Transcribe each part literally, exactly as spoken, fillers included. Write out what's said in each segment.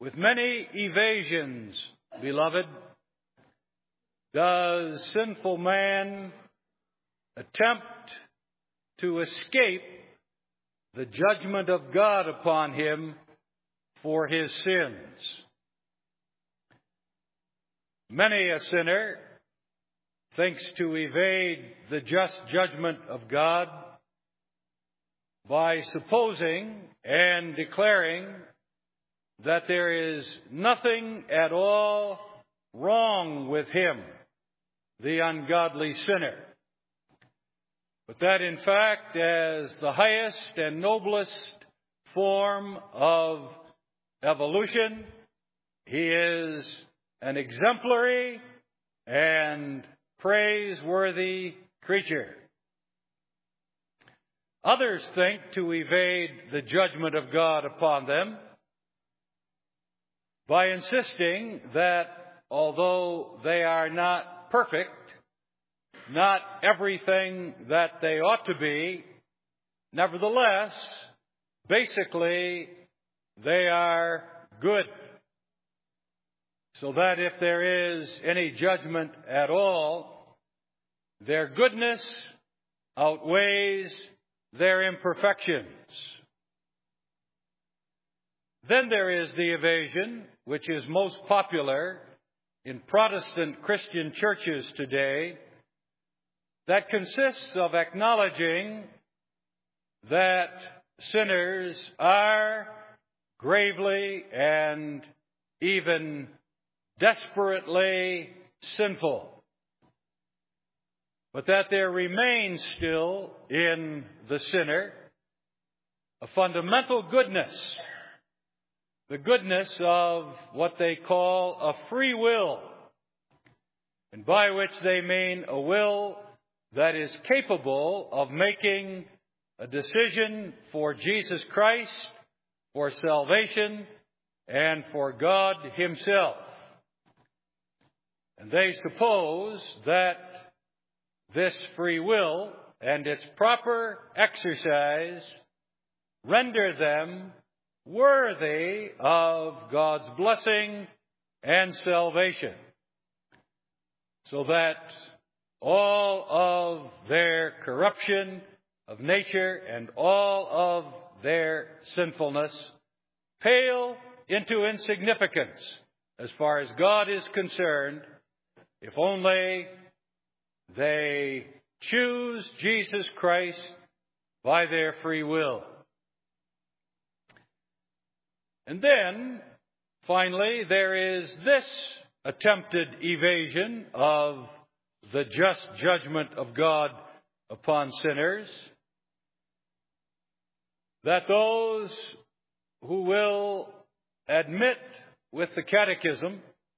With many evasions, beloved, does sinful man attempt to escape the judgment of God upon him for his sins. Many a sinner thinks to evade the just judgment of God by supposing and declaring that there is nothing at all wrong with him, the ungodly sinner, but that in fact, as the highest and noblest form of evolution, he is an exemplary and praiseworthy creature. Others think to evade the judgment of God upon them by insisting that although they are not perfect, not everything that they ought to be, nevertheless, basically, they are good. So that if there is any judgment at all, their goodness outweighs their imperfections. Then there is the evasion, which is most popular in Protestant Christian churches today, that consists of acknowledging that sinners are gravely and even desperately sinful, but that there remains still in the sinner a fundamental goodness, the goodness of what they call a free will, and by which they mean a will that is capable of making a decision for Jesus Christ, for salvation, and for God Himself. And they suppose that this free will and its proper exercise render them worthy of God's blessing and salvation, so that all of their corruption of nature and all of their sinfulness pale into insignificance as far as God is concerned, if only they choose Jesus Christ by their free will. And then, finally, there is this attempted evasion of the just judgment of God upon sinners, that those who will admit with the catechism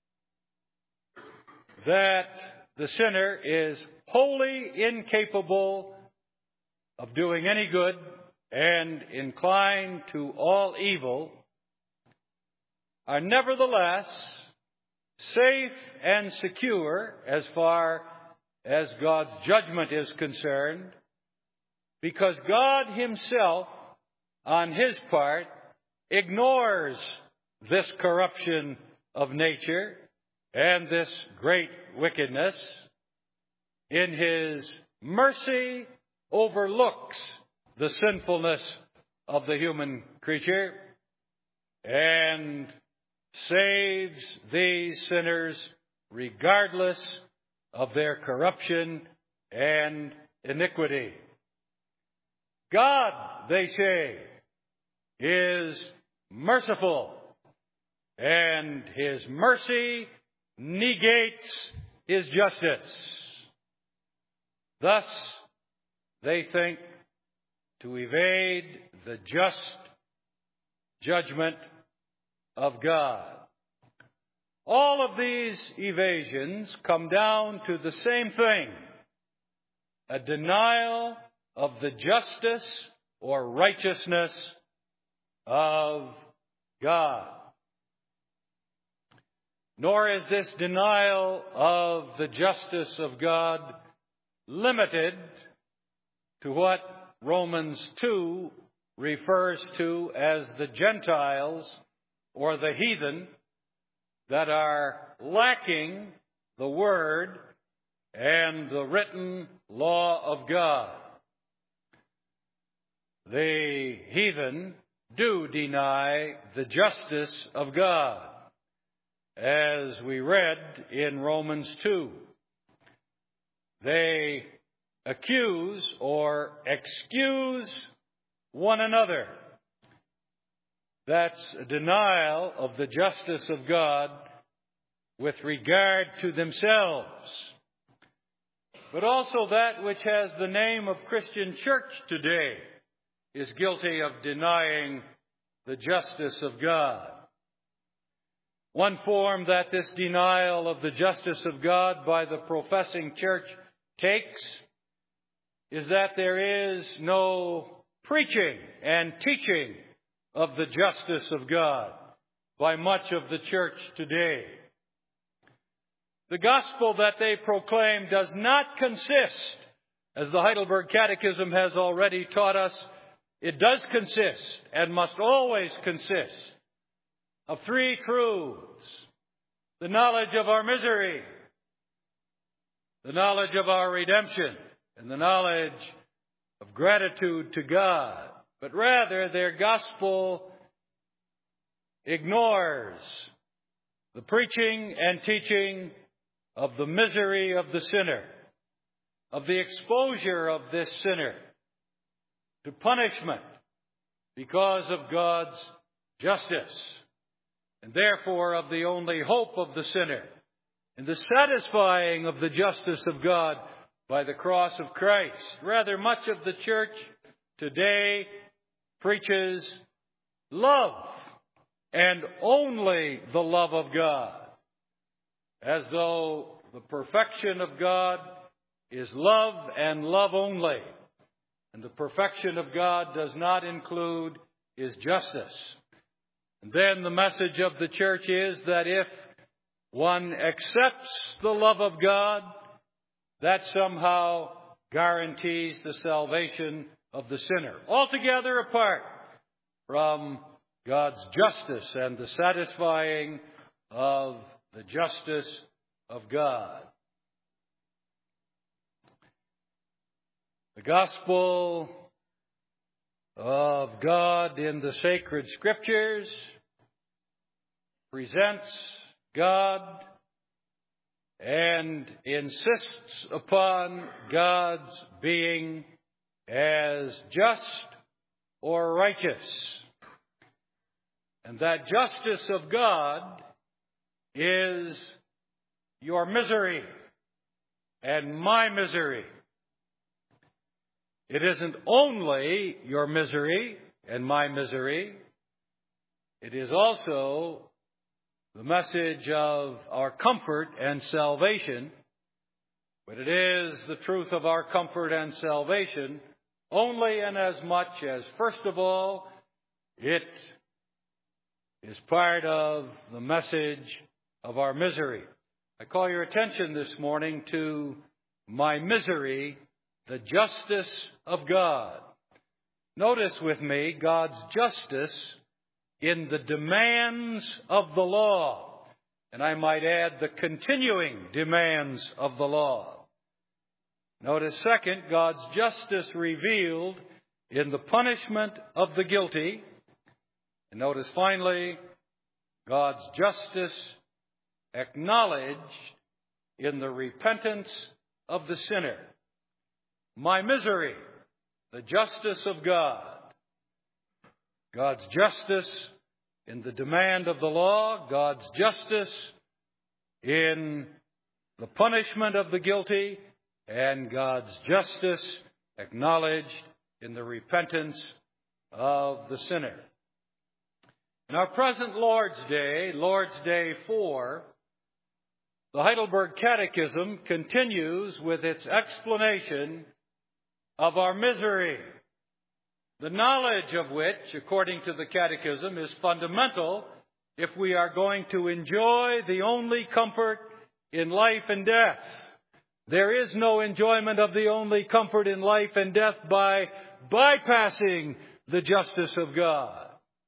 that the sinner is wholly incapable of doing any good and inclined to all evil, are nevertheless safe and secure as far as God's judgment is concerned, because God Himself, on His part, ignores this corruption of nature and this great wickedness. In His mercy, overlooks the sinfulness of the human creature and saves these sinners regardless of their corruption and iniquity. God, they say, is merciful, and His mercy negates His justice. Thus, they think to evade the just judgment of God. All of these evasions come down to the same thing: a denial of the justice or righteousness of God. Nor is this denial of the justice of God limited to what Romans two refers to as the Gentiles or the heathen that are lacking the Word and the written law of God. The heathen do deny the justice of God, as we read in Romans two. They accuse or excuse one another. That's a denial of the justice of God with regard to themselves. But also that which has the name of Christian church today is guilty of denying the justice of God. One form that this denial of the justice of God by the professing church takes is that there is no preaching and teaching of the justice of God by much of the church today. The gospel that they proclaim does not consist, as the Heidelberg Catechism has already taught us, it does consist and must always consist of three truths: the knowledge of our misery, the knowledge of our redemption, and the knowledge of gratitude to God. But rather, their gospel ignores the preaching and teaching of the misery of the sinner, of the exposure of this sinner to punishment because of God's justice, and therefore of the only hope of the sinner, and the satisfying of the justice of God by the cross of Christ. Rather, much of the church today preaches love, and only the love of God, as though the perfection of God is love and love only, and the perfection of God does not include His justice. And then the message of the church is that if one accepts the love of God, that somehow guarantees the salvation of the sinner, altogether apart from God's justice and the satisfying of the justice of God. The gospel of God in the sacred scriptures presents God and insists upon God's being as just or righteous. And that justice of God is your misery and my misery. It isn't only your misery and my misery. It is also the message of our comfort and salvation. But it is the truth of our comfort and salvation only in as much as, first of all, it is part of the message of our misery. I call your attention this morning to my misery, the justice of God. Notice with me God's justice in the demands of the law, and I might add the continuing demands of the law. Notice, second, God's justice revealed in the punishment of the guilty. And notice, finally, God's justice acknowledged in the repentance of the sinner. My misery, the justice of God. God's justice in the demand of the law. God's justice in the punishment of the guilty. And God's justice acknowledged in the repentance of the sinner. In our present Lord's Day, Lord's Day four, the Heidelberg Catechism continues with its explanation of our misery, the knowledge of which, according to the Catechism, is fundamental if we are going to enjoy the only comfort in life and death. There is no enjoyment of the only comfort in life and death by bypassing the justice of God.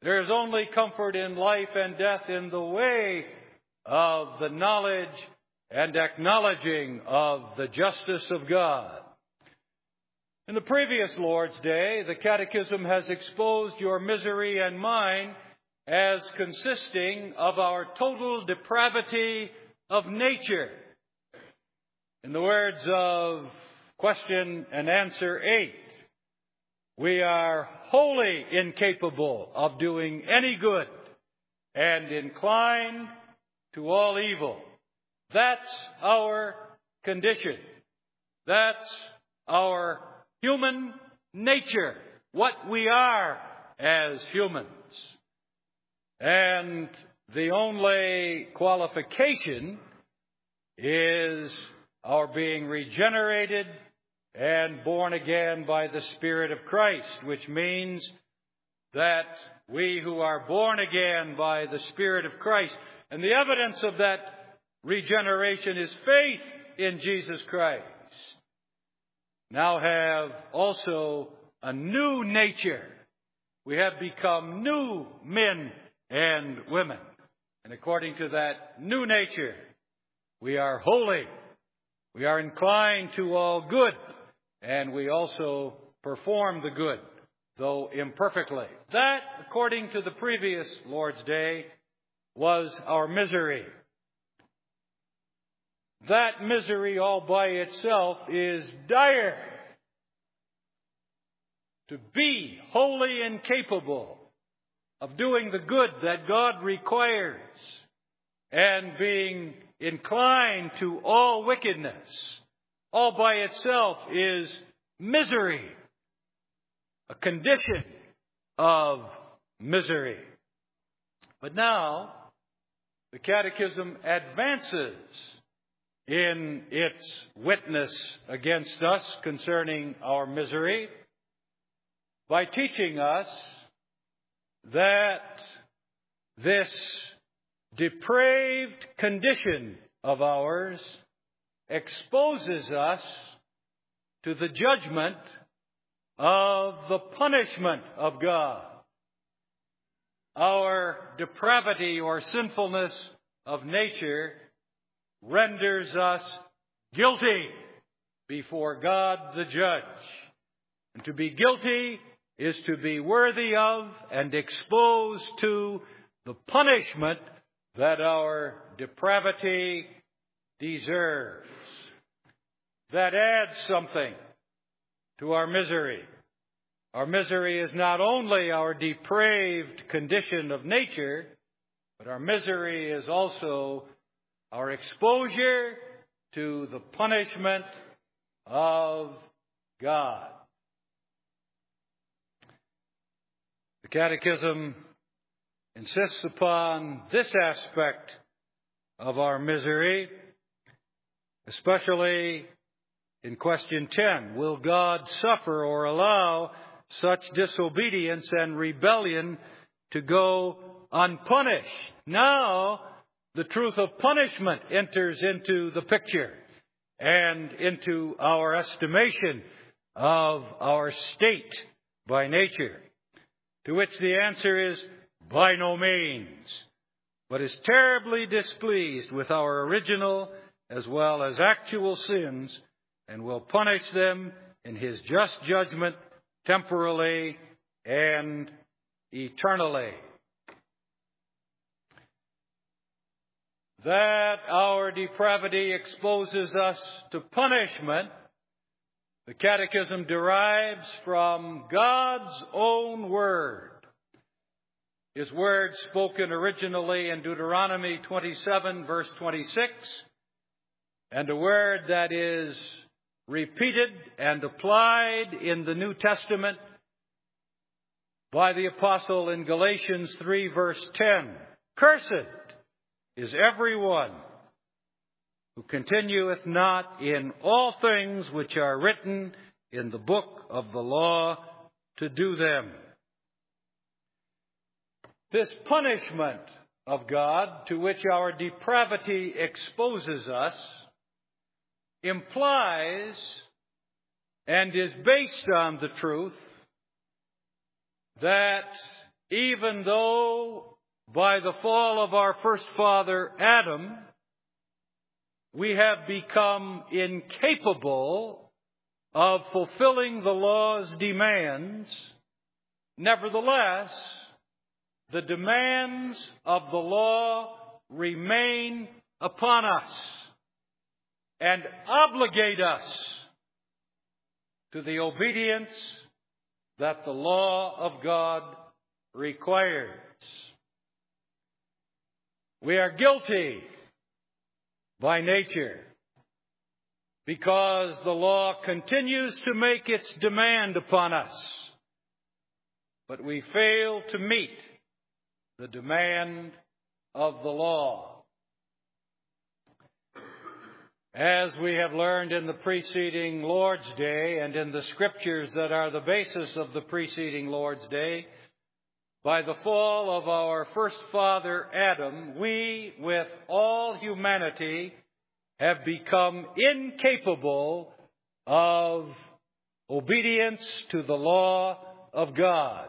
There is only comfort in life and death in the way of the knowledge and acknowledging of the justice of God. In the previous Lord's Day, the Catechism has exposed your misery and mine as consisting of our total depravity of nature. In the words of question and answer eight, we are wholly incapable of doing any good and inclined to all evil. That's our condition. That's our human nature, what we are as humans. And the only qualification is our being regenerated and born again by the Spirit of Christ, which means that we who are born again by the Spirit of Christ, and the evidence of that regeneration is faith in Jesus Christ, now have also a new nature. We have become new men and women. And according to that new nature, we are holy. We are inclined to all good. And we also perform the good, though imperfectly. That, according to the previous Lord's Day, was our misery. That misery all by itself is dire. To be wholly incapable of doing the good that God requires and being inclined to all wickedness, all by itself is misery, a condition of misery. But now, the Catechism advances in its witness against us concerning our misery by teaching us that this depraved condition of ours exposes us to the judgment of the punishment of God. Our depravity or sinfulness of nature renders us guilty before God the judge. And to be guilty is to be worthy of and exposed to the punishment that our depravity deserves. That adds something to our misery. Our misery is not only our depraved condition of nature, but our misery is also our exposure to the punishment of God. The Catechism insists upon this aspect of our misery, especially in question ten. Will God suffer or allow such disobedience and rebellion to go unpunished? Now, the truth of punishment enters into the picture and into our estimation of our state by nature. To which the answer is, by no means, but is terribly displeased with our original as well as actual sins, and will punish them in His just judgment temporally and eternally. That our depravity exposes us to punishment, the Catechism derives from God's own word. His word spoken originally in Deuteronomy twenty-seven, verse twenty-six, and a word that is repeated and applied in the New Testament by the apostle in Galatians three, verse ten. Cursed is everyone who continueth not in all things which are written in the book of the law to do them. This punishment of God to which our depravity exposes us implies and is based on the truth that even though by the fall of our first father, Adam, we have become incapable of fulfilling the law's demands, nevertheless, the demands of the law remain upon us and obligate us to the obedience that the law of God requires. We are guilty by nature because the law continues to make its demand upon us, but we fail to meet the demand of the law. As we have learned in the preceding Lord's Day and in the scriptures that are the basis of the preceding Lord's Day, by the fall of our first father, Adam, we, with all humanity, have become incapable of obedience to the law of God.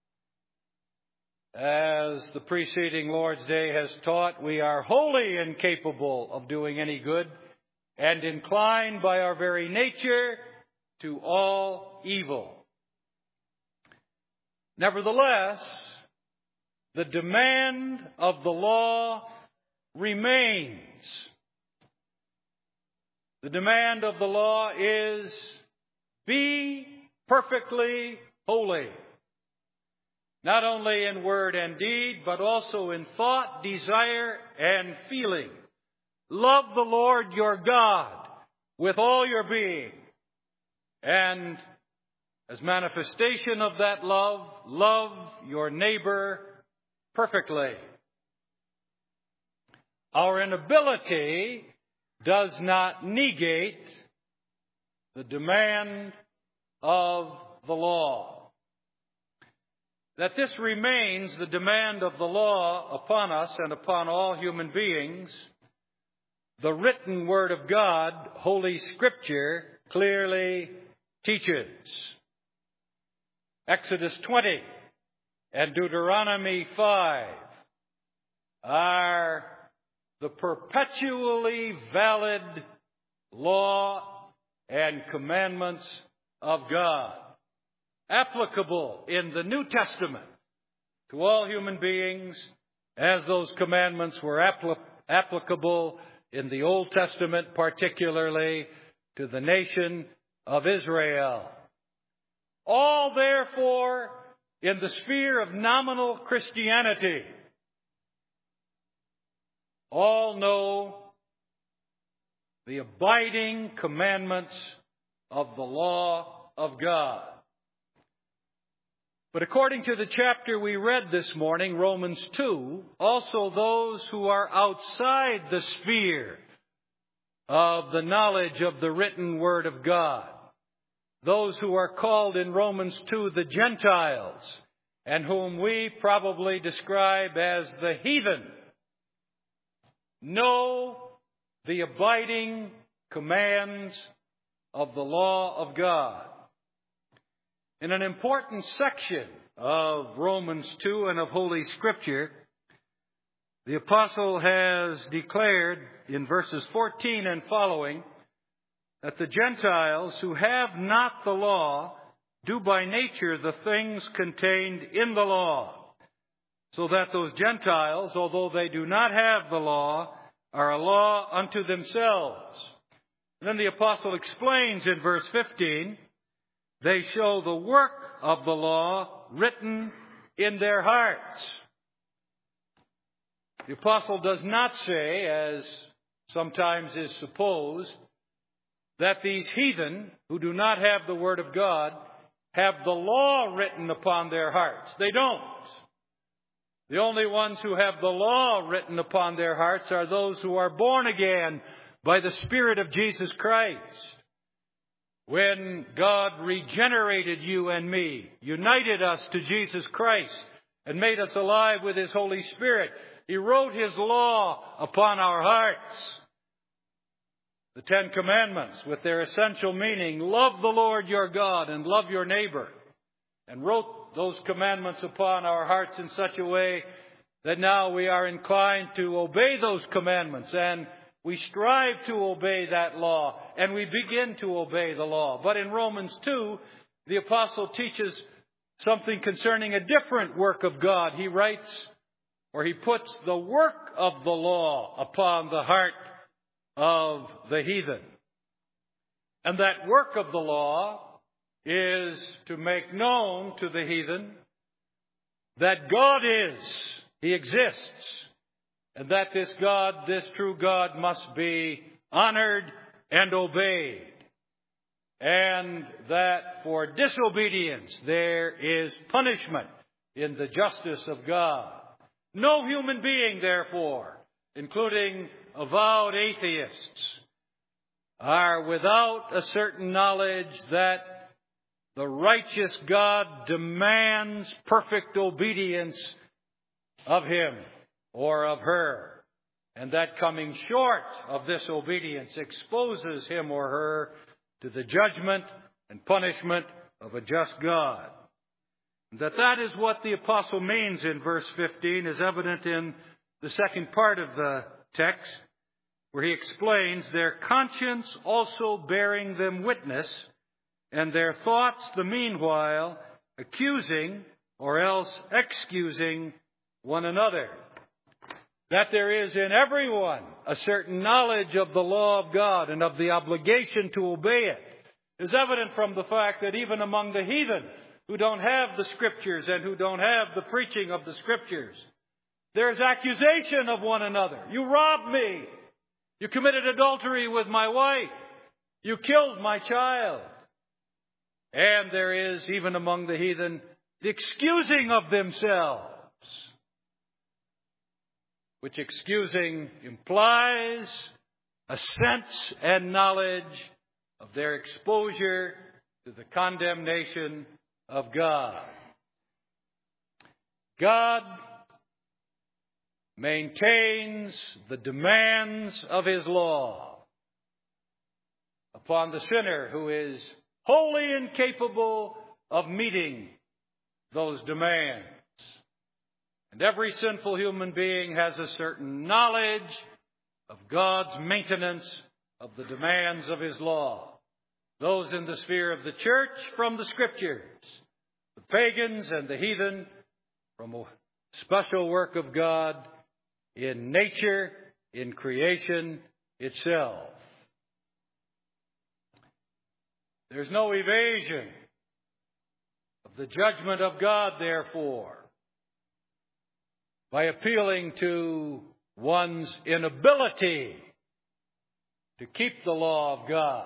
As the preceding Lord's Day has taught, we are wholly incapable of doing any good and inclined by our very nature to all evil. Nevertheless, the demand of the law remains. The demand of the law is, be perfectly holy. Not only in word and deed, but also in thought, desire, and feeling. Love the Lord your God with all your being. And as manifestation of that love, love your neighbor perfectly. Our inability does not negate the demand of the law. That this remains the demand of the law upon us and upon all human beings, the written Word of God, Holy Scripture, clearly teaches. Exodus twenty and Deuteronomy five are the perpetually valid law and commandments of God, applicable in the New Testament to all human beings as those commandments were apl- applicable in the Old Testament, particularly to the nation of Israel. All, therefore, in the sphere of nominal Christianity, all know the abiding commandments of the law of God. But according to the chapter we read this morning, Romans two, also those who are outside the sphere of the knowledge of the written Word of God, those who are called in Romans two the Gentiles, and whom we probably describe as the heathen, know the abiding commands of the law of God. In an important section of Romans two and of Holy Scripture, the apostle has declared in verses fourteen and following that the Gentiles who have not the law do by nature the things contained in the law, so that those Gentiles, although they do not have the law, are a law unto themselves. And then the apostle explains in verse fifteen, they show the work of the law written in their hearts. The apostle does not say, as sometimes is supposed, that these heathen who do not have the Word of God have the law written upon their hearts. They don't. The only ones who have the law written upon their hearts are those who are born again by the Spirit of Jesus Christ. When God regenerated you and me, united us to Jesus Christ, and made us alive with His Holy Spirit, He wrote His law upon our hearts. The Ten Commandments, with their essential meaning, love the Lord your God and love your neighbor, and wrote those commandments upon our hearts in such a way that now we are inclined to obey those commandments, and we strive to obey that law, and we begin to obey the law. But in Romans two, the apostle teaches something concerning a different work of God. He writes, or he puts the work of the law upon the heart of the heathen. And that work of the law is to make known to the heathen that God is, He exists, and that this God, this true God, must be honored and obeyed. And that for disobedience there is punishment in the justice of God. No human being, therefore, including avowed atheists, are without a certain knowledge that the righteous God demands perfect obedience of him or of her, and that coming short of this obedience exposes him or her to the judgment and punishment of a just God. That that is what the apostle means in verse fifteen is evident in the second part of the text, where he explains their conscience also bearing them witness, and their thoughts the meanwhile accusing or else excusing one another. That there is in everyone a certain knowledge of the law of God and of the obligation to obey it is evident from the fact that even among the heathen who don't have the Scriptures and who don't have the preaching of the Scriptures, there is accusation of one another. You robbed me. You committed adultery with my wife. You killed my child. And there is, even among the heathen, the excusing of themselves, which excusing implies a sense and knowledge of their exposure to the condemnation of God. God maintains the demands of His law upon the sinner who is wholly incapable of meeting those demands. And every sinful human being has a certain knowledge of God's maintenance of the demands of His law. Those in the sphere of the church from the Scriptures, the pagans and the heathen from a special work of God in nature, in creation itself. There's no evasion of the judgment of God, therefore, by appealing to one's inability to keep the law of God.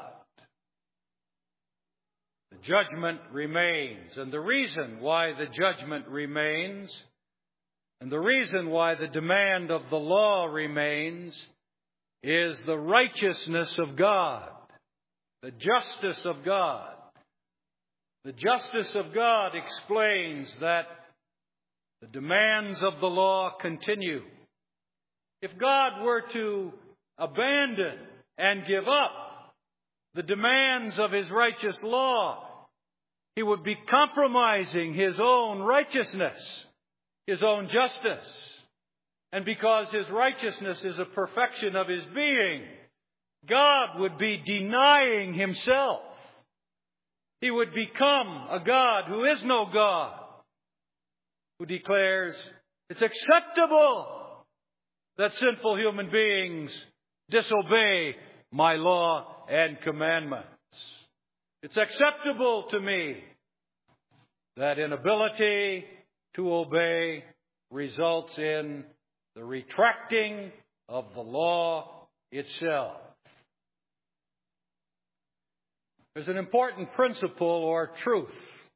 The judgment remains, and the reason why the judgment remains, and the reason why the demand of the law remains, is the righteousness of God, the justice of God. The justice of God explains that the demands of the law continue. If God were to abandon and give up the demands of His righteous law, He would be compromising His own righteousness, His own justice. And because His righteousness is a perfection of His being, God would be denying Himself. He would become a God who is no God, who declares it's acceptable that sinful human beings disobey my law and commandments. It's acceptable to me that inability to obey results in the retracting of the law itself. There's an important principle or truth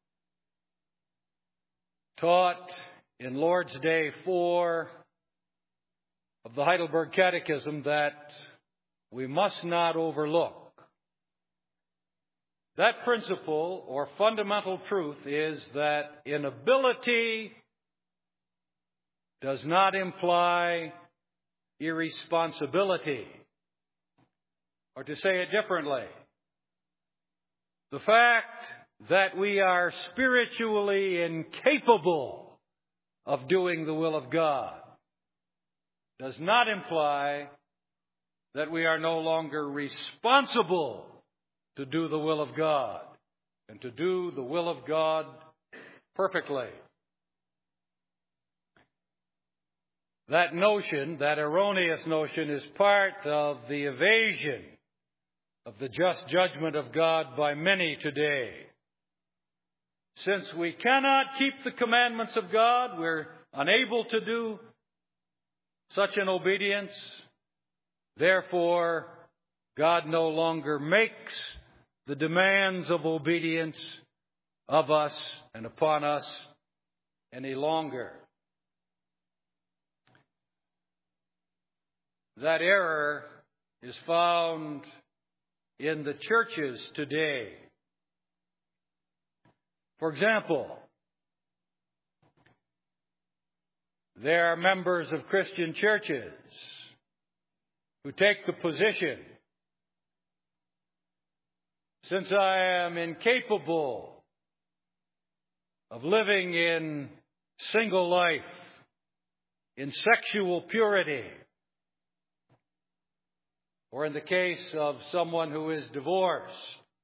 taught in Lord's Day four of the Heidelberg Catechism that we must not overlook. That principle or fundamental truth is that inability does not imply irresponsibility. Or to say it differently, the fact that we are spiritually incapable of doing the will of God does not imply that we are no longer responsible to do the will of God and to do the will of God perfectly. That notion, that erroneous notion, is part of the evasion of the just judgment of God by many today. Since we cannot keep the commandments of God, we're unable to do such an obedience. Therefore, God no longer makes the demands of obedience of us and upon us any longer. That error is found in the churches today. For example, there are members of Christian churches who take the position, since I am incapable of living in single life, in sexual purity, or in the case of someone who is divorced,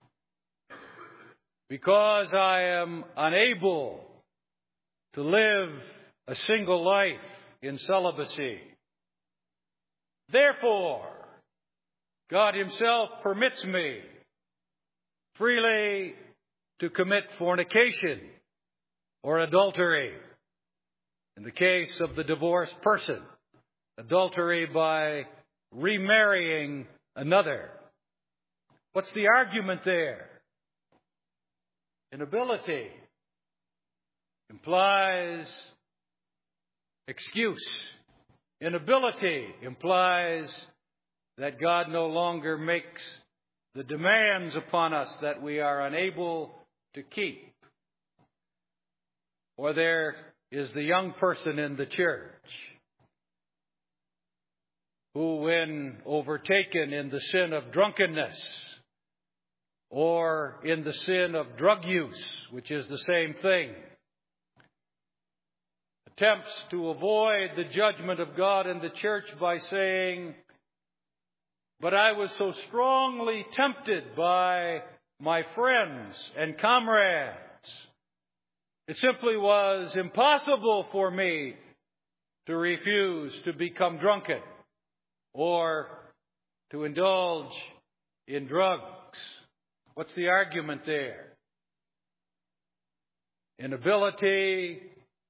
because I am unable to live a single life in celibacy, therefore, God Himself permits me freely to commit fornication or adultery. In the case of the divorced person, adultery by remarrying another. What's the argument there? Inability implies excuse. Inability implies that God no longer makes the demands upon us that we are unable to keep. Or there is the young person in the church who, when overtaken in the sin of drunkenness or in the sin of drug use, which is the same thing, attempts to avoid the judgment of God in the church by saying, "But I was so strongly tempted by my friends and comrades. It simply was impossible for me to refuse to become drunken or to indulge in drugs." What's the argument there? Inability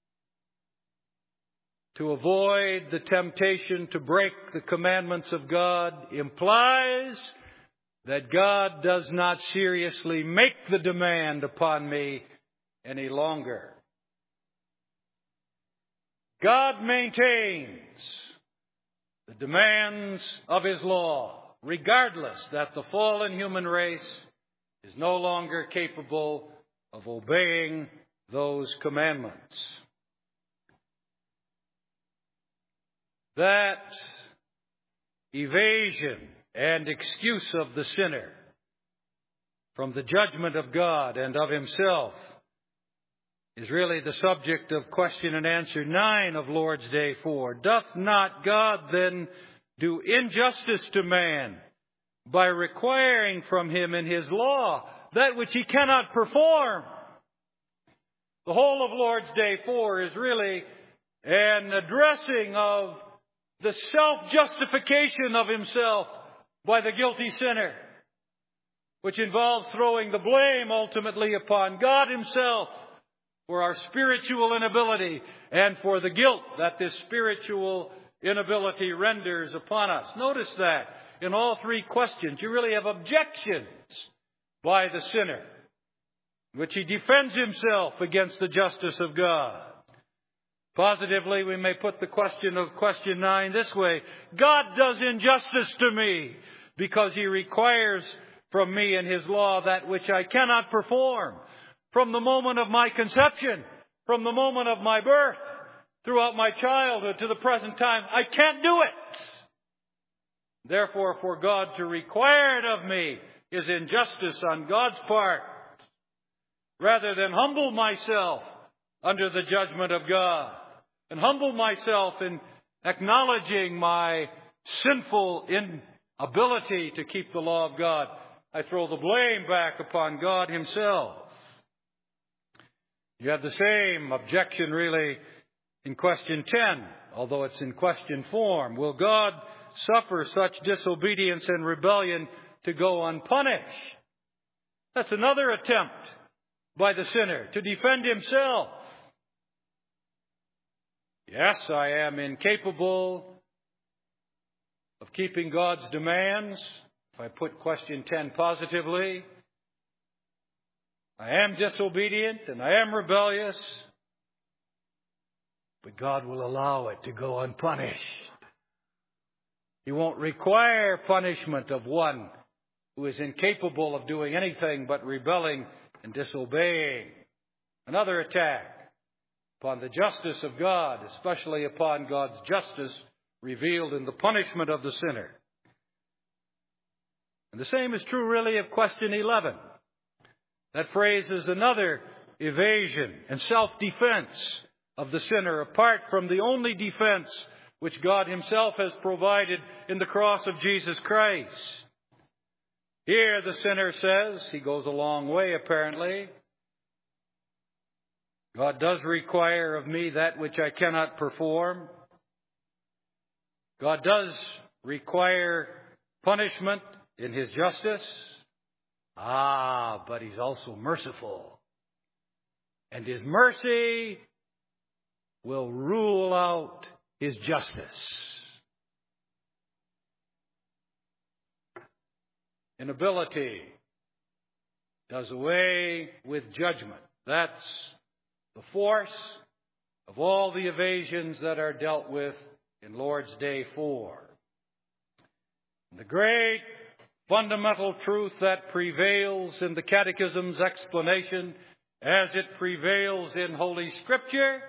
to avoid the temptation to break the commandments of God implies that God does not seriously make the demand upon me any longer. God maintains the demands of His law, regardless that the fallen human race is no longer capable of obeying those commandments. That evasion and excuse of the sinner from the judgment of God and of himself is really the subject of question and answer nine of Lord's Day four. Doth not God then do injustice to man by requiring from him in His law that which he cannot perform? The whole of Lord's Day four is really an addressing of the self-justification of himself by the guilty sinner, which involves throwing the blame ultimately upon God Himself for our spiritual inability and for the guilt that this spiritual inability renders upon us. Notice that in all three questions you really have objections by the sinner, in which he defends himself against the justice of God. Positively, we may put the question of question nine this way: God does injustice to me because He requires from me in His law that which I cannot perform. From the moment of my conception, from the moment of my birth, throughout my childhood to the present time, I can't do it. Therefore, for God to require it of me is injustice on God's part. rather than humble myself under the judgment of God and humble myself in acknowledging my sinful inability to keep the law of God, I throw the blame back upon God Himself. You have the same objection really in question ten, although it's in question form. Will God suffer such disobedience and rebellion to go unpunished? That's another attempt by the sinner to defend himself. Yes, I am incapable of keeping God's demands. If I put question ten positively, I am disobedient and I am rebellious, but God will allow it to go unpunished. He won't require punishment of one who is incapable of doing anything but rebelling and disobeying. Another attack upon the justice of God, especially upon God's justice revealed in the punishment of the sinner. And the same is true really of question eleven. That phrase is another evasion and self-defense of the sinner, apart from the only defense which God Himself has provided in the cross of Jesus Christ. Here the sinner says, he goes a long way apparently, God does require of me that which I cannot perform. God does require punishment in His justice. Ah, but He's also merciful. And His mercy will rule out His justice. Inability does away with judgment. That's the force of all the evasions that are dealt with in Lord's Day four. The great fundamental truth that prevails in the Catechism's explanation, as it prevails in Holy Scripture,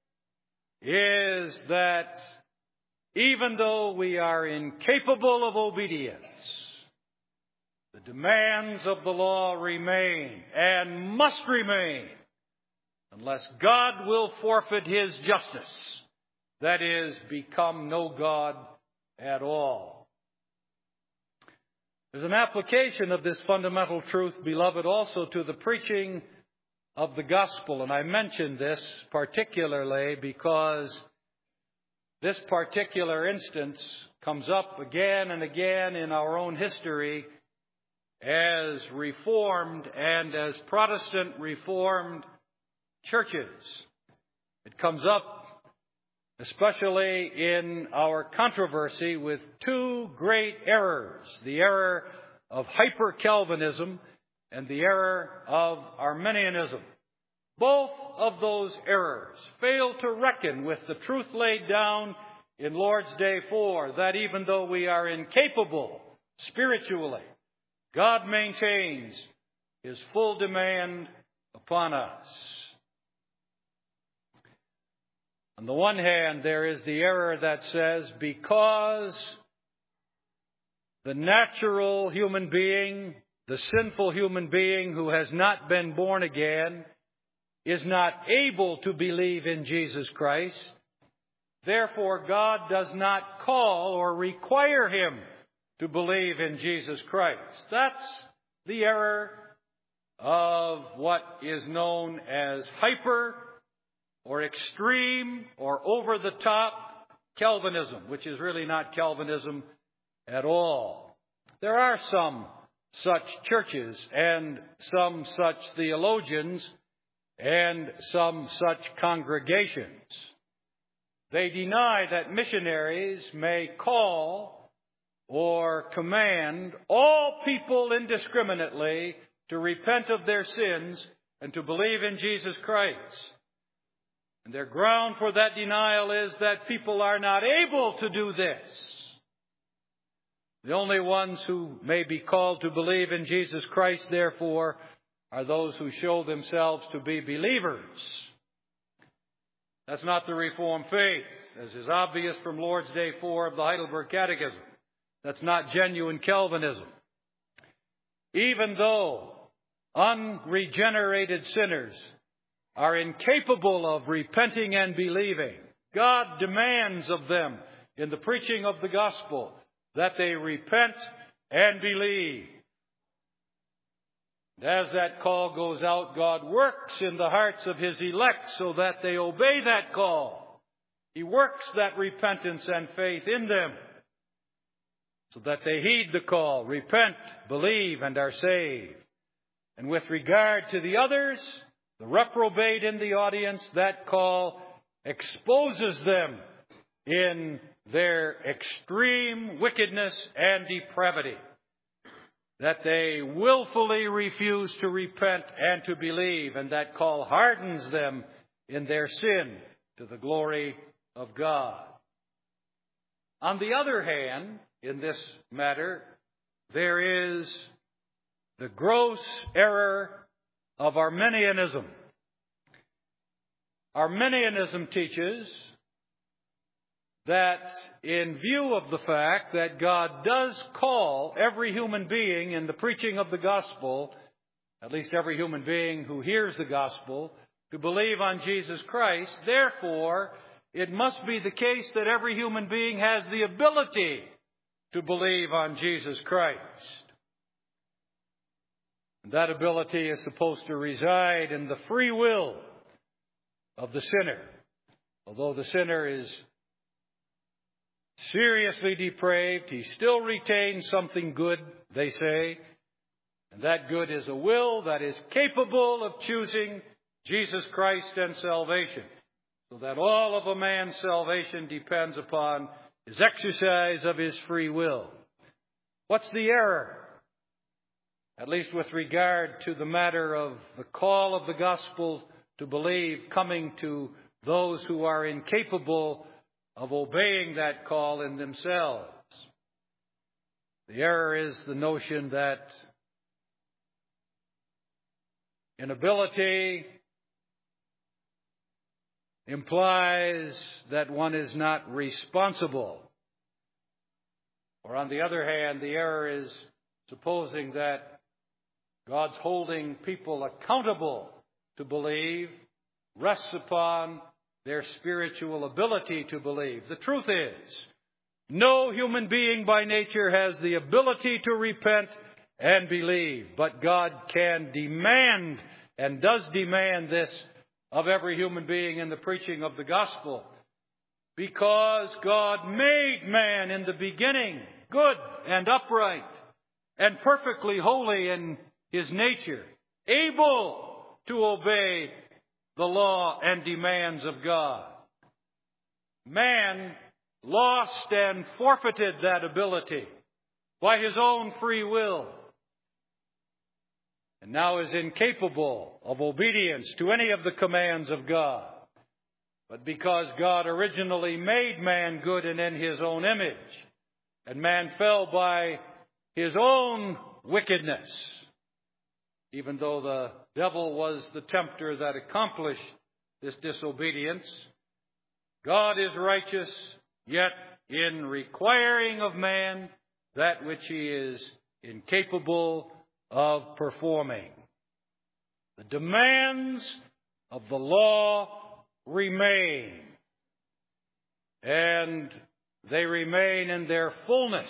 is that even though we are incapable of obedience, the demands of the law remain and must remain unless God will forfeit His justice, that is, become no God at all. There's an application of this fundamental truth, beloved, also to the preaching of the gospel. And I mention this particularly because this particular instance comes up again and again in our own history as Reformed and as Protestant Reformed churches. It comes up especially in our controversy with two great errors, the error of hyper-Calvinism and the error of Arminianism. Both of those errors fail to reckon with the truth laid down in Lord's Day four, that even though we are incapable spiritually, God maintains His full demand upon us. On the one hand, there is the error that says because the natural human being, the sinful human being who has not been born again, is not able to believe in Jesus Christ, therefore God does not call or require him to believe in Jesus Christ. That's the error of what is known as hyper or extreme or over-the-top Calvinism, which is really not Calvinism at all. There are some such churches and some such theologians and some such congregations. They deny that missionaries may call or command all people indiscriminately to repent of their sins and to believe in Jesus Christ. And their ground for that denial is that people are not able to do this. The only ones who may be called to believe in Jesus Christ, therefore, are those who show themselves to be believers. That's not the Reformed faith, as is obvious from Lord's Day four of the Heidelberg Catechism. That's not genuine Calvinism. Even though unregenerated sinners are incapable of repenting and believing. God demands of them in the preaching of the gospel that they repent and believe. And as that call goes out, God works in the hearts of His elect so that they obey that call. He works that repentance and faith in them so that they heed the call, repent, believe, and are saved. And with regard to the others, the reprobate in the audience, that call exposes them in their extreme wickedness and depravity, that they willfully refuse to repent and to believe, and that call hardens them in their sin to the glory of God. On the other hand, in this matter, there is the gross error of Arminianism. Arminianism teaches that in view of the fact that God does call every human being in the preaching of the gospel, at least every human being who hears the gospel, to believe on Jesus Christ, therefore, it must be the case that every human being has the ability to believe on Jesus Christ. And that ability is supposed to reside in the free will of the sinner. Although the sinner is seriously depraved, he still retains something good, they say. And that good is a will that is capable of choosing Jesus Christ and salvation. So that all of a man's salvation depends upon his exercise of his free will. What's the error? At least with regard to the matter of the call of the gospel to believe coming to those who are incapable of obeying that call in themselves. The error is the notion that inability implies that one is not responsible. Or on the other hand, the error is supposing that God's holding people accountable to believe rests upon their spiritual ability to believe. The truth is, no human being by nature has the ability to repent and believe, but God can demand and does demand this of every human being in the preaching of the gospel, because God made man in the beginning good and upright and perfectly holy in his nature, able to obey the law and demands of God. Man lost and forfeited that ability by his own free will, and now is incapable of obedience to any of the commands of God. But because God originally made man good and in his own image, and man fell by his own wickedness, even though the devil was the tempter that accomplished this disobedience, God is righteous, yet in requiring of man that which he is incapable of performing. The demands of the law remain, and they remain in their fullness.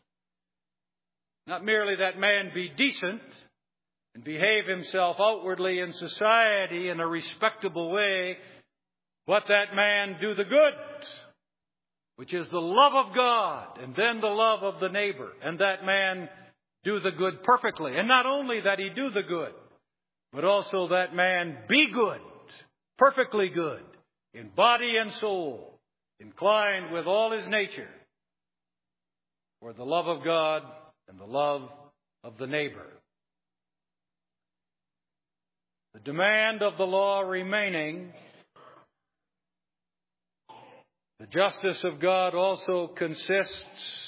Not merely that man be decent and behave himself outwardly in society in a respectable way, but that man do the good, which is the love of God, and then the love of the neighbor, and that man do the good perfectly. And not only that he do the good, but also that man be good, perfectly good, in body and soul, inclined with all his nature for the love of God and the love of the neighbor. The demand of the law remaining, the justice of God also consists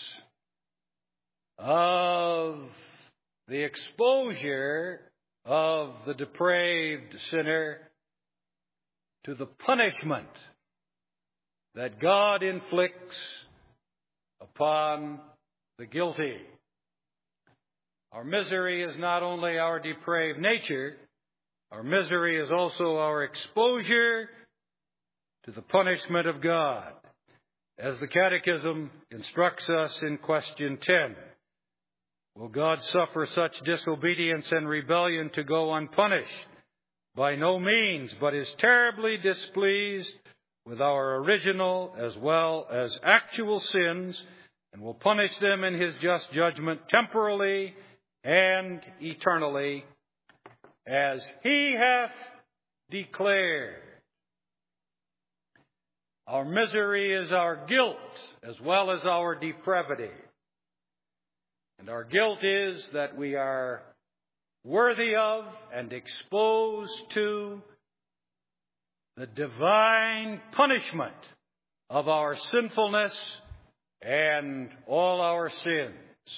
of the exposure of the depraved sinner to the punishment that God inflicts upon the guilty. Our misery is not only our depraved nature, our misery is also our exposure to the punishment of God. As the Catechism instructs us in question ten, will God suffer such disobedience and rebellion to go unpunished? By no means, but is terribly displeased with our original as well as actual sins, and will punish them in his just judgment temporally and eternally, as he hath declared. Our misery is our guilt as well as our depravity. And our guilt is that we are worthy of and exposed to the divine punishment of our sinfulness and all our sins.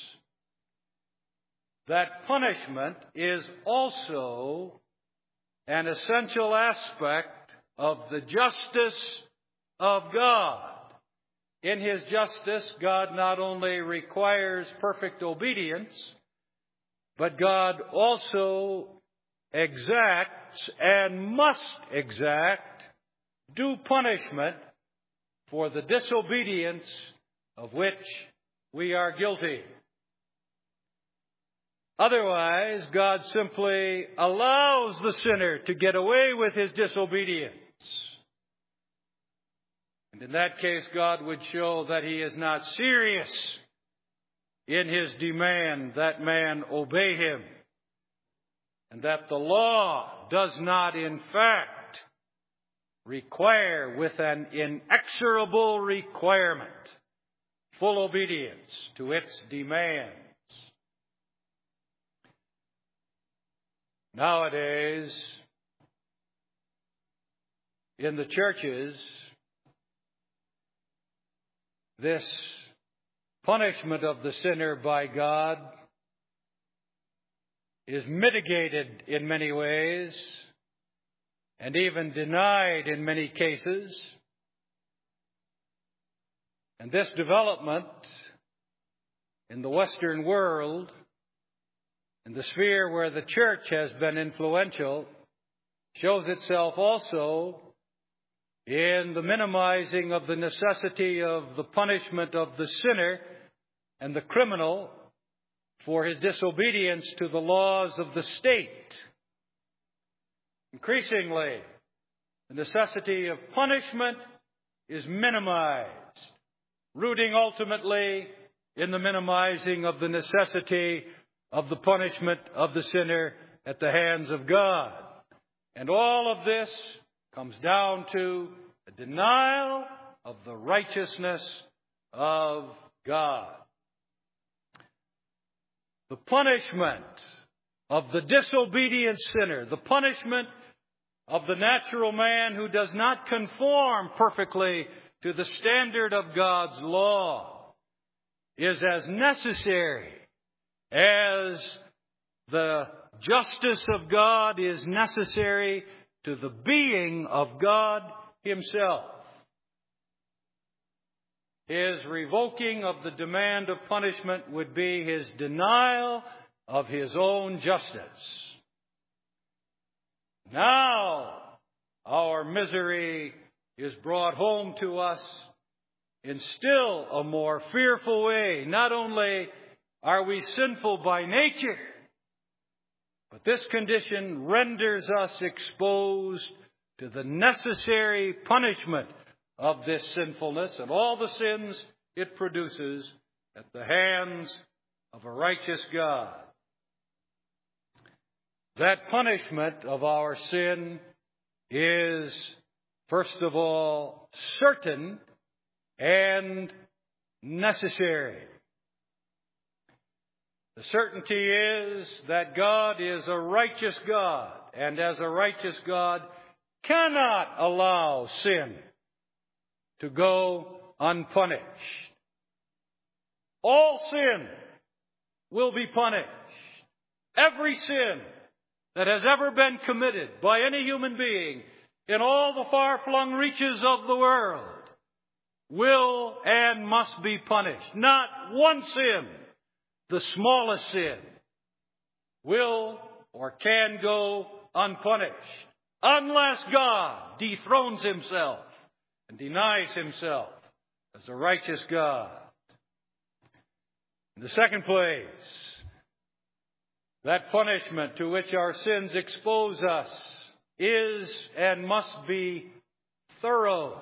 That punishment is also an essential aspect of the justice of God. In his justice, God not only requires perfect obedience, but God also exacts and must exact due punishment for the disobedience of which we are guilty. Otherwise, God simply allows the sinner to get away with his disobedience. And in that case, God would show that he is not serious in his demand that man obey him, and that the law does not, in fact, require with an inexorable requirement full obedience to its demands. Nowadays, in the churches, this punishment of the sinner by God is mitigated in many ways and even denied in many cases. And this development in the Western world, in the sphere where the church has been influential, shows itself also in the minimizing of the necessity of the punishment of the sinner and the criminal for his disobedience to the laws of the state. Increasingly, the necessity of punishment is minimized, rooting ultimately in the minimizing of the necessity of the punishment of the sinner at the hands of God. And all of this comes down to a denial of the righteousness of God. The punishment of the disobedient sinner, the punishment of the natural man who does not conform perfectly to the standard of God's law, is as necessary as the justice of God is necessary to the being of God himself. His revoking of the demand of punishment would be his denial of his own justice. Now, our misery is brought home to us in still a more fearful way. Not only are we sinful by nature, but this condition renders us exposed to the necessary punishment of this sinfulness and all the sins it produces at the hands of a righteous God. That punishment of our sin is, first of all, certain and necessary. The certainty is that God is a righteous God, and as a righteous God cannot allow sin to go unpunished. All sin will be punished. Every sin that has ever been committed by any human being in all the far-flung reaches of the world will and must be punished. Not one sin, the smallest sin, will or can go unpunished unless God dethrones himself and denies himself as a righteous God. In the second place, that punishment to which our sins expose us is and must be thorough.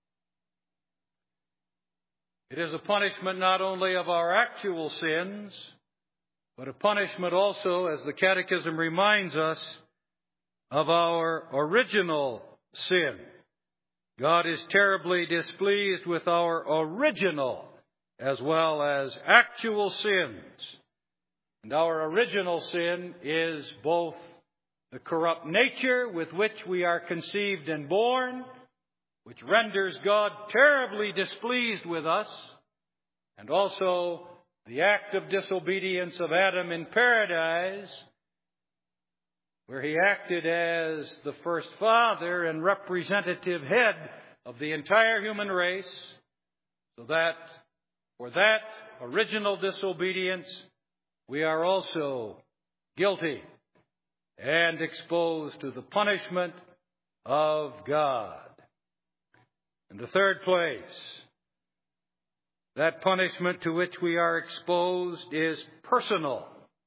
It is a punishment not only of our actual sins, but a punishment also, as the Catechism reminds us, of our original sin. God is terribly displeased with our original as well as actual sins. And our original sin is both the corrupt nature with which we are conceived and born, which renders God terribly displeased with us, and also the act of disobedience of Adam in paradise, where he acted as the first father and representative head of the entire human race, so that for that original disobedience we are also guilty and exposed to the punishment of God. In the third place, that punishment to which we are exposed is personal.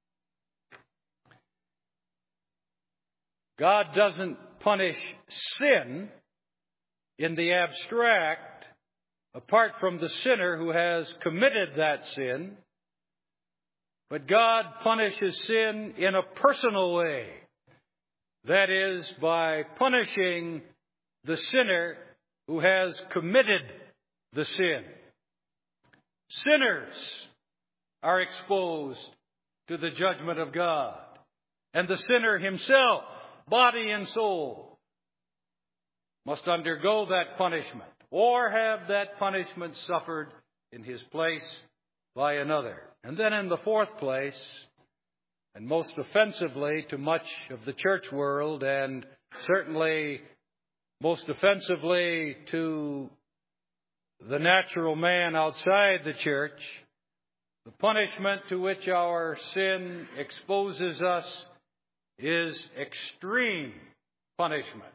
God doesn't punish sin in the abstract, apart from the sinner who has committed that sin. But God punishes sin in a personal way. That is, by punishing the sinner who has committed the sin. Sinners are exposed to the judgment of God. And the sinner himself, body and soul, must undergo that punishment or have that punishment suffered in his place by another. And then in the fourth place, and most offensively to much of the church world, and certainly most offensively to the natural man outside the church, the punishment to which our sin exposes us is extreme punishment.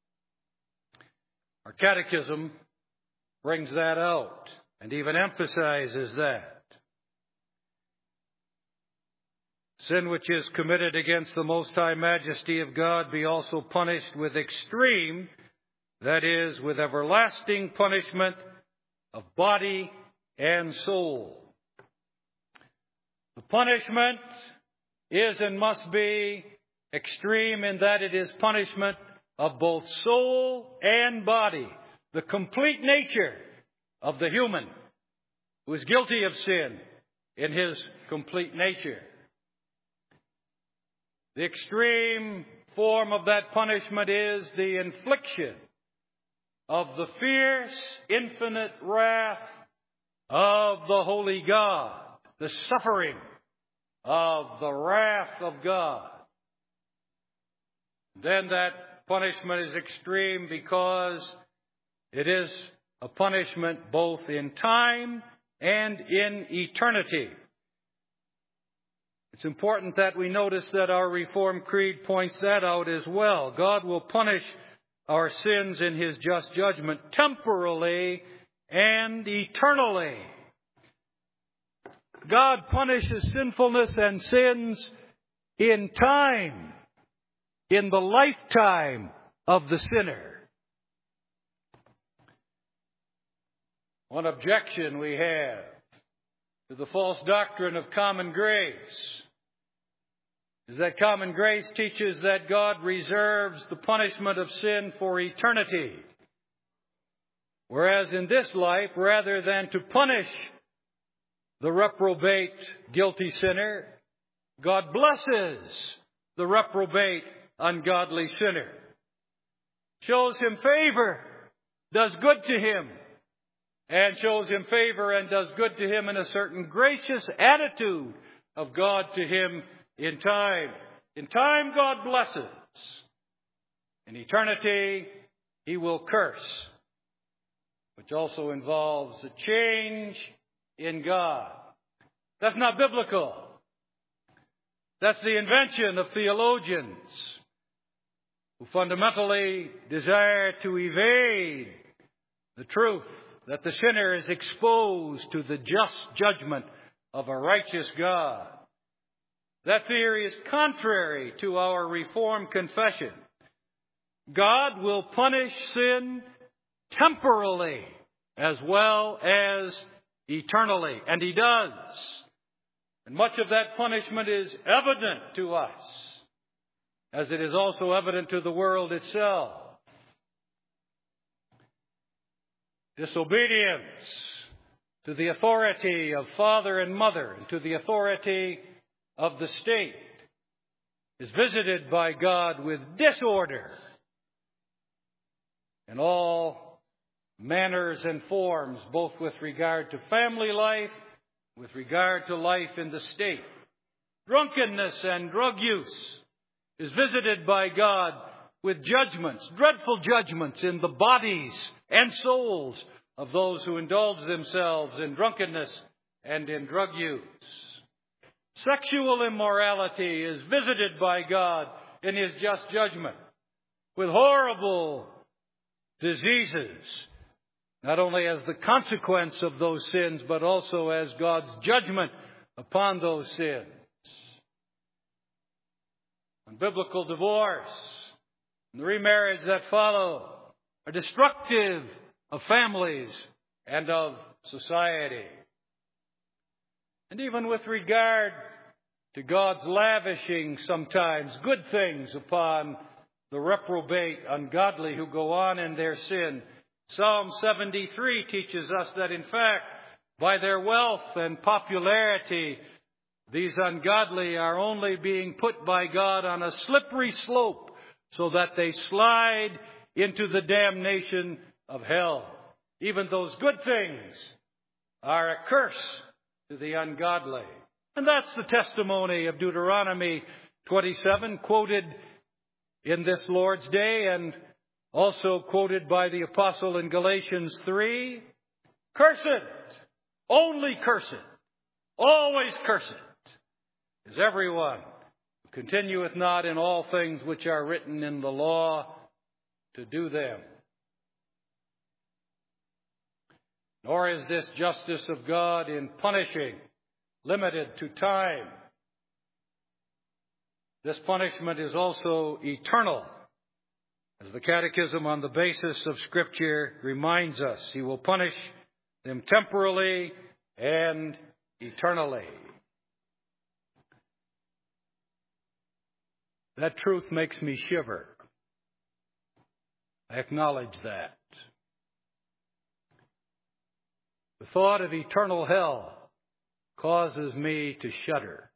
Our catechism brings that out and even emphasizes that. Sin which is committed against the Most High Majesty of God be also punished with extreme, that is, with everlasting punishment of body and soul. The punishment is and must be extreme in that it is punishment of both soul and body, the complete nature of the human who is guilty of sin in his complete nature. The extreme form of that punishment is the infliction of the fierce, infinite wrath of the Holy God, the suffering of the wrath of God. Then that punishment is extreme because it is a punishment both in time and in eternity. It's important that we notice that our Reformed Creed points that out as well. God will punish our sins in His just judgment temporally and eternally. God punishes sinfulness and sins in time, in the lifetime of the sinner. One objection we have to the false doctrine of common grace is that common grace teaches that God reserves the punishment of sin for eternity. Whereas in this life, rather than to punish the reprobate guilty sinner, God blesses the reprobate ungodly sinner, shows him favor, does good to him, and shows him favor and does good to him in a certain gracious attitude of God to him in time. In time, God blesses. In eternity, He will curse, which also involves a change in God. That's not biblical. That's the invention of theologians who fundamentally desire to evade the truth that the sinner is exposed to the just judgment of a righteous God. That theory is contrary to our Reformed confession. God will punish sin temporally as well as eternally, and He does. And much of that punishment is evident to us, as it is also evident to the world itself. Disobedience to the authority of father and mother and to the authority of the state is visited by God with disorder in all manners and forms, both with regard to family life, with regard to life in the state. Drunkenness and drug use is visited by God with judgments, dreadful judgments in the bodies and souls of those who indulge themselves in drunkenness and in drug use. Sexual immorality is visited by God in His just judgment with horrible diseases, not only as the consequence of those sins, but also as God's judgment upon those sins. Unbiblical divorce and the remarriage that follow are destructive of families and of society. And even with regard to God's lavishing sometimes good things upon the reprobate, ungodly who go on in their sin, Psalm seventy-three teaches us that, in fact, by their wealth and popularity, these ungodly are only being put by God on a slippery slope so that they slide into the damnation of hell. Even those good things are a curse to the ungodly. And that's the testimony of Deuteronomy twenty-seven, quoted in this Lord's Day and also quoted by the apostle in Galatians three. Cursed, only cursed, always cursed is everyone who continueth not in all things which are written in the law to do them. Nor is this justice of God in punishing limited to time. This punishment is also eternal. As the Catechism on the basis of Scripture reminds us, He will punish them temporally and eternally. That truth makes me shiver. I acknowledge that. The thought of eternal hell causes me to shudder.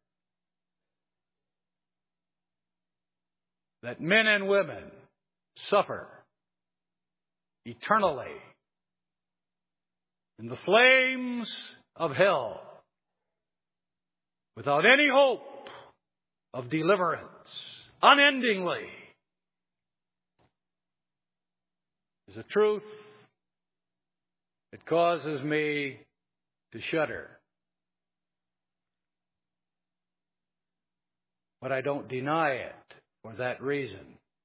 That men and women suffer eternally in the flames of hell without any hope of deliverance, unendingly, is a truth that causes me to shudder. But I don't deny it for that reason.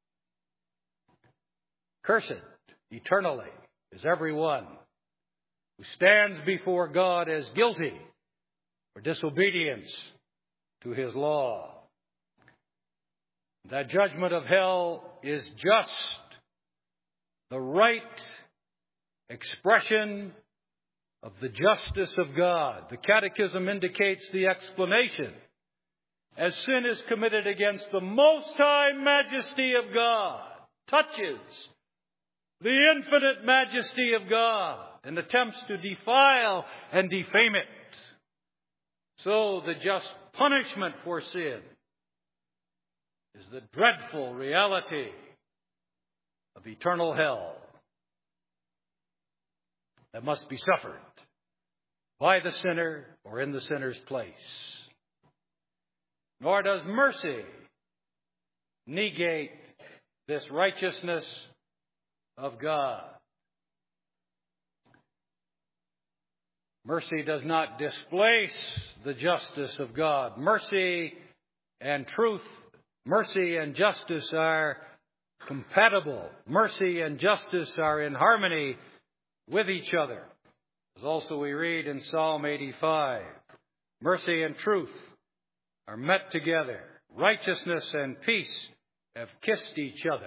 Cursed eternally is everyone who stands before God as guilty for disobedience to His law. That judgment of hell is just the right expression of the justice of God. The Catechism indicates the explanation. As sin is committed against the Most High Majesty of God, touches the infinite majesty of God, and attempts to defile and defame it, so the just punishment for sin is the dreadful reality of eternal hell that must be suffered by the sinner or in the sinner's place. Nor does mercy negate this righteousness of God. Mercy does not displace the justice of God. Mercy and truth, mercy and justice are compatible. Mercy and justice are in harmony with each other. As also we read in Psalm eighty-five, mercy and truth are met together. Righteousness and peace have kissed each other.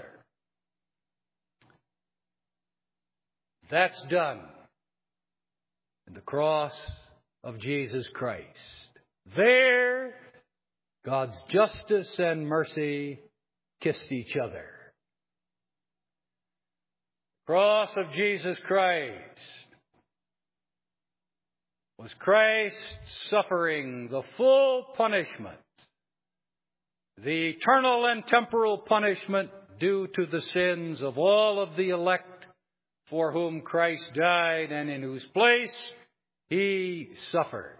That's done in the cross of Jesus Christ. There, God's justice and mercy kissed each other. The cross of Jesus Christ was Christ suffering the full punishment, the eternal and temporal punishment due to the sins of all of the elect for whom Christ died and in whose place He suffered.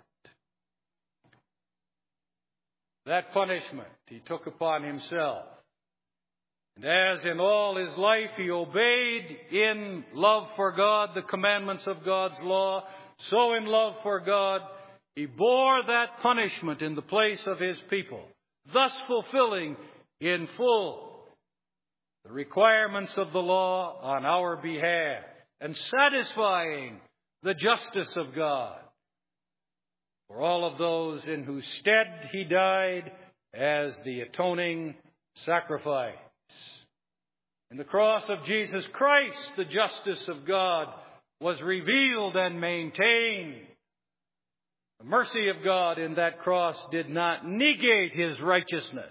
That punishment He took upon Himself. And as in all His life He obeyed in love for God the commandments of God's law, so in love for God He bore that punishment in the place of His people, thus fulfilling in full the requirements of the law on our behalf and satisfying the justice of God for all of those in whose stead He died as the atoning sacrifice. In the cross of Jesus Christ, the justice of God was revealed and maintained. The mercy of God in that cross did not negate His righteousness.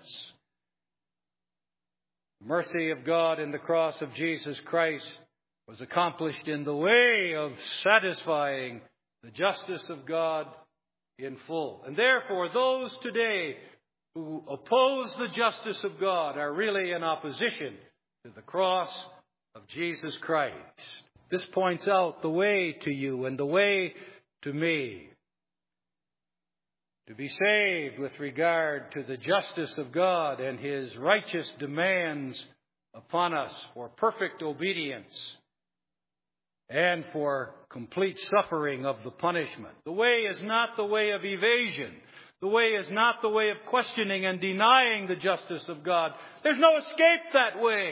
The mercy of God in the cross of Jesus Christ was accomplished in the way of satisfying the justice of God in full. And therefore, those today who oppose the justice of God are really in opposition to the cross of Jesus Christ. This points out the way to you and the way to me to be saved with regard to the justice of God and His righteous demands upon us for perfect obedience and for complete suffering of the punishment. The way is not the way of evasion. The way is not the way of questioning and denying the justice of God. There's no escape that way.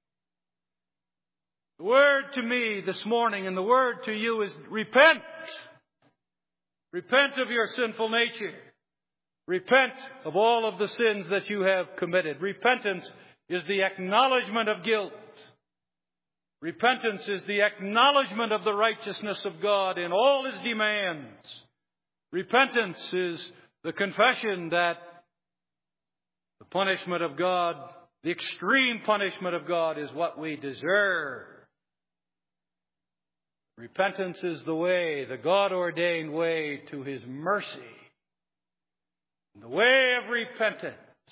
The word to me this morning and the word to you is repent. Repent of your sinful nature. Repent of all of the sins that you have committed. Repentance is the acknowledgement of guilt. Repentance is the acknowledgement of the righteousness of God in all His demands. Repentance is the confession that the punishment of God, the extreme punishment of God, is what we deserve. Repentance is the way, the God-ordained way to His mercy. The way of repentance.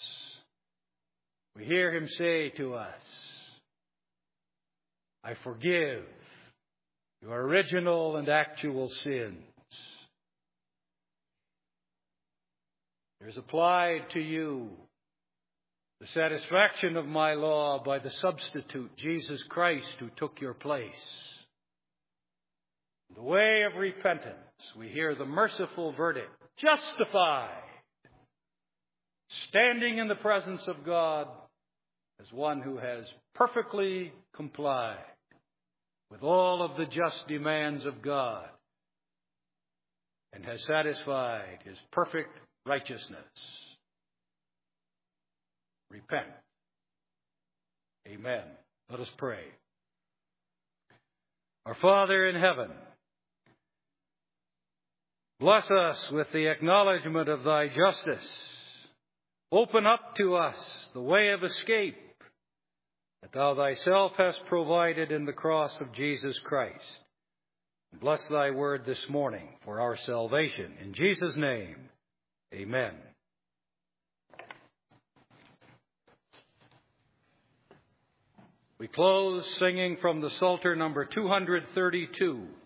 We hear Him say to us, I forgive your original and actual sins. There's applied to you the satisfaction of my law by the substitute, Jesus Christ, who took your place. The way of repentance, we hear the merciful verdict, justified, standing in the presence of God as one who has perfectly complied with all of the just demands of God and has satisfied His perfect righteousness. Repent. Amen. Let us pray. Our Father in heaven, bless us with the acknowledgement of Thy justice. Open up to us the way of escape that Thou Thyself hast provided in the cross of Jesus Christ. Bless Thy word this morning for our salvation. In Jesus' name, amen. We close singing from the Psalter number two thirty-two.